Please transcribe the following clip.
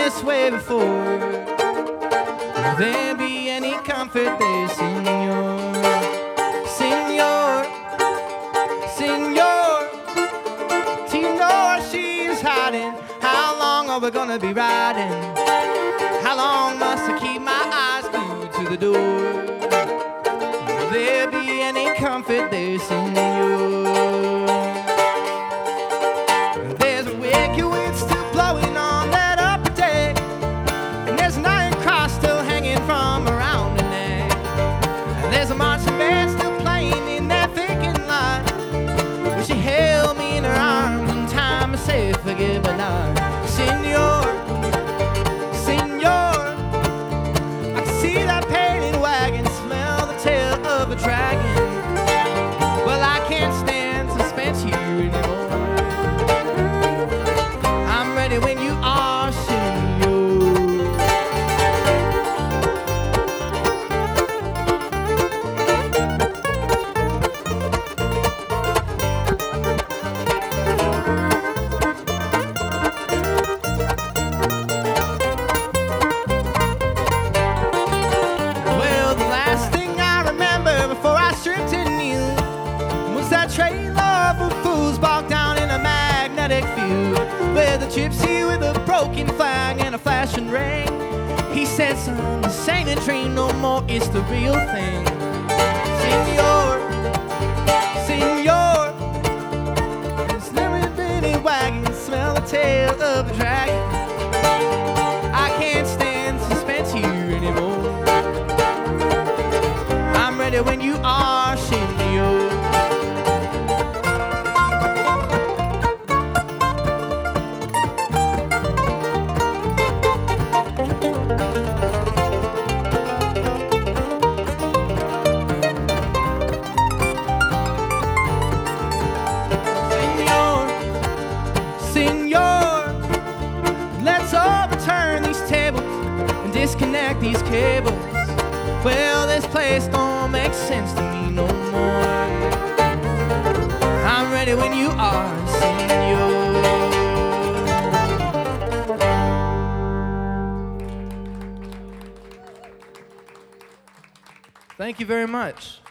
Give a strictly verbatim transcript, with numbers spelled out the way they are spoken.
this way before. Will there be any comfort there, Senor? Senor, Senor, do you know where she is hiding? How long are we gonna be riding? How long must I keep my eyes glued to the door? Will there be any comfort there, Senor? There's a wicked wind still blowing on that upper deck, and there's an iron cross still hanging from around her neck. And there's a marching band still playing in that vacant lot, where she held me in her arms in time to say forgive me not. Senor, Senor, I can see that painted wagon, smell the tail of a dragon. Well, I can't stand suspense here anymore. I'm ready when you are, Senor. Well, the last thing I remember before I stripped and kneeled was that trailer of fools bogged down in a magnetic field, where the gypsy with a broken flag and a flashing ring, he said, son, this ain't a dream no more, it's the real thing. Senor, Senor, there's never been a wagon, smell the tail of a dragon. I can't stand suspense here anymore. I'm ready when you are, Senor. Senor, Senor, let's overturn these tables and disconnect these cables. Well, this place don't make sense to me no more. I'm ready when you are, Senor. Thank you very much.